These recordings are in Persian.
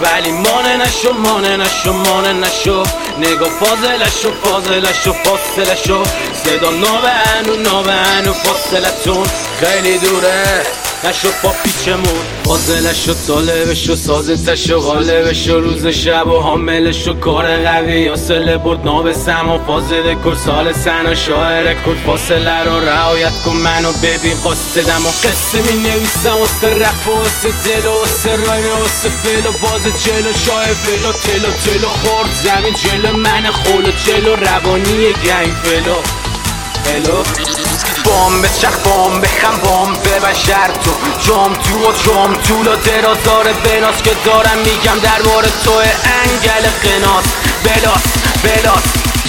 ولی مانه نشو نگاه فاضلشو فاصلشو صدا نابهنو فاصلتون خیلی دوره نشو با پیچمون فاضلشو طالبشو سازتشو غالبشو روز شب و حاملشو کار قوی یاسله برد نابسم و فاضل کن سال سن و شاعر کن فاصله رو رعایت کن منو ببین قاصدم و قصه می نویسم واسه رپ و واسه دل و واسه رایم و واسه فیل و باز جلو شای فیل و تلو خورد زمین جلو من خول و جلو روانی گنگ فیلو بام بچخ بام بخم بام ببشر تو جام تو و درازار بناس که دارم میگم درباره تو انگل قناس بلاس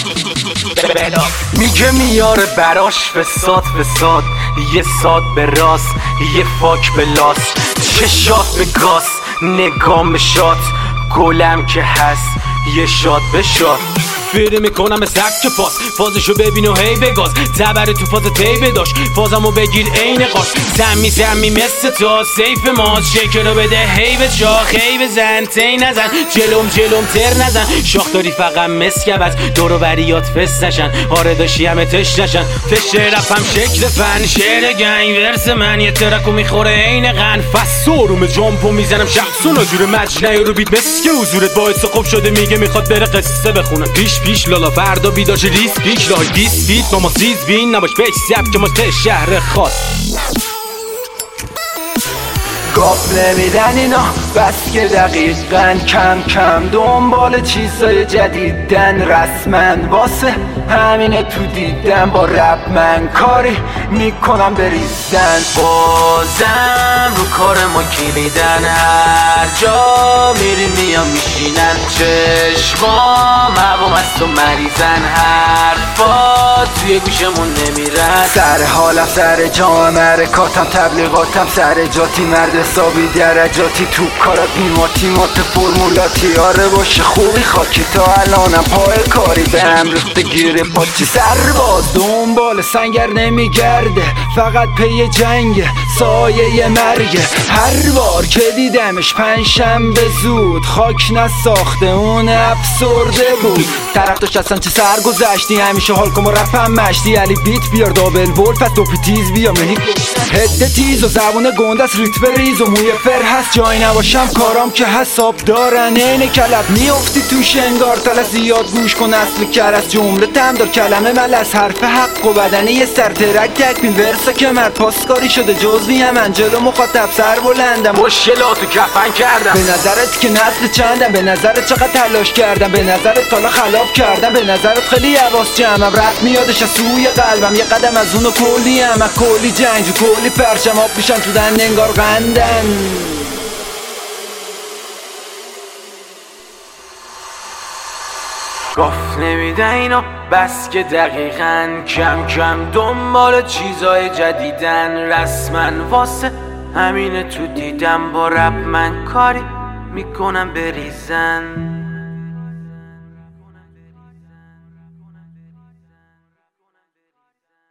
میگه میاره براش فساد یه ساد به راست یه فاک به لاس چشات به گاز نگام به شات گلم که هست یه شاد به شاد فیره میکنم مثل حک فازشو ببین و هی بگاز تبره تو فاز تیبه داشت فازمو بگیر عین قاش زمی مثل تا سیف ماست شکر رو بده هی به چاخ هی بزن تی نزن جلوم تر نزن شاخ داری فقط مسکبت دورو بریات فست نشن آره داشتی همه تش نشن تش رفم شکل فن شعر گنگ ورس من یه ترکو میخوره عین قن فسوروم جامپو میزنم شخصون و جور مجنه رو بیت مسک حضورت باعث خوب شده میگه میخواد بره قصه بخونه پیش لالا فردا بیداش ریس پیش لای دیس فیت ماما سیز بین نباش پیش سب که ما ته شهر خاص گاف نمیدن اینا بس که دقیقاً کم دنبال چیزای جدیدن رسمن واسه همینه تو دیدن با رپ من کاری میکنم بریزن بازم رو کار ما کلیدن هر جا میریم میام میشینن چشمام هوام است و مریضن حرفا توی گوشمون نمیرن سر حالم سر جام حرکاتم تبلیغاتم سر جاتی مرد حسابی درجاتی تو کارات میمات فرمولاتی آره باشه خوبی خاکی تا الانم پای کاری به هم ریخته گیره پاچی سرباز دنبال سنگر نمیگرده فقط پی جنگ سایه مرگه هر بار که دیدمش پنجشنبه زود خاک نساخته اون افسرده بود ترختش اصلا چه سرگذشتی همیشه حال کن و رفم مشتی علی بیت بیار دابل ولت پس دوپی تیز بیا مهی هده تیز و زبون گندست ریت ریز و موی فر هست جایی نباشم کارام که حساب دارن اینه کلب میافتی تو شنگار تل زیاد گوش کن اصل کرس جمله تم دار کلمه ملس حرف حق و بدنه یه سر ترک تکبین ورسا که مرد پاسکاری شده جزوی من جلو مخاطب سر بلندم مشکلاتو کفن کردم به نظرت که نسل چندم به نظرت چقدر تلاش کردم به نظرت تالا خلاب کردم به نظرت خیلی حواس جمعم رفت میادش از سوی قلبم یه قدم از اونو کلی هم کلی جنگ جو کلی پرچم آب میشن تو دن انگار قندن گاف نمیده اینا بس که دقیقاً کم دنبال چیزای جدیدن رسمن واسه همینه تو دیدم با رپ من کاری میکنم بریزن